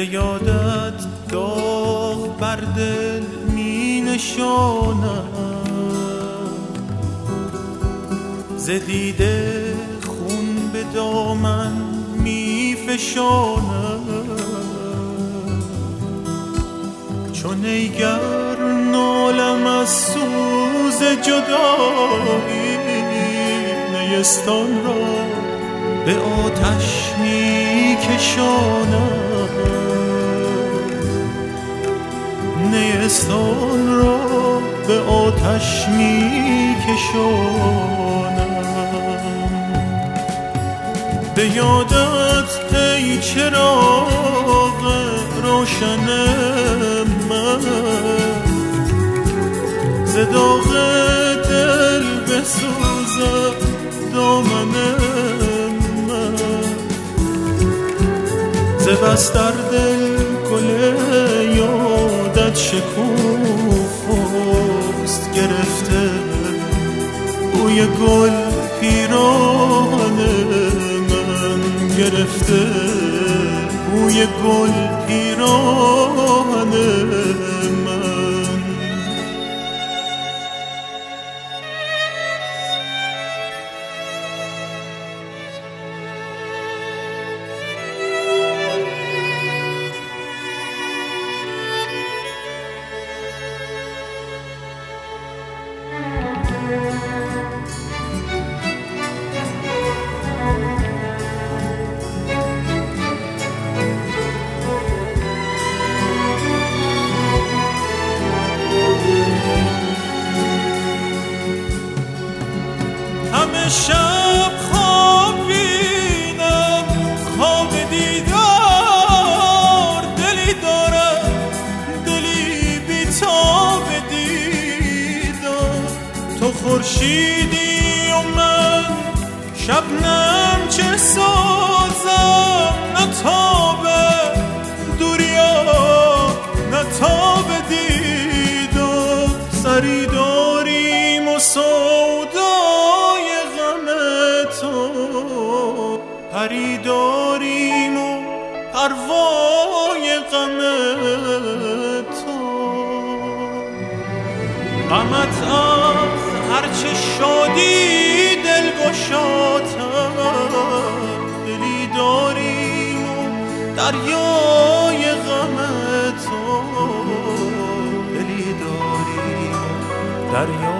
به یادت داغ بر دل می نشانم، ز دیده خون به دامن می فشانم. چون ایگر نالم از سوز جدایی، نیستان را به آتش می کشانم، نیستان را به آتش می کشانم. به یادت ای چراغ روشن من، ز داغ دل بسوزد دامن من، ز بس در دل گل یادت شکوفاست گرفته، بوی گل پیران من گرفته، بوی گل پیران من. شب خواب بینم خواب دیدار، دلی دارم دلی بی‌تاب دیدار. تو خورشیدی و من شبنم چه سازم، نه تاب دوریا نه تاب دیدار. سری داریم و پری داریم و پروای غم تو. غمت از هرچه شادی دل گشاتر، دلی داریم و دریای غم تو، دلی داریم و دریای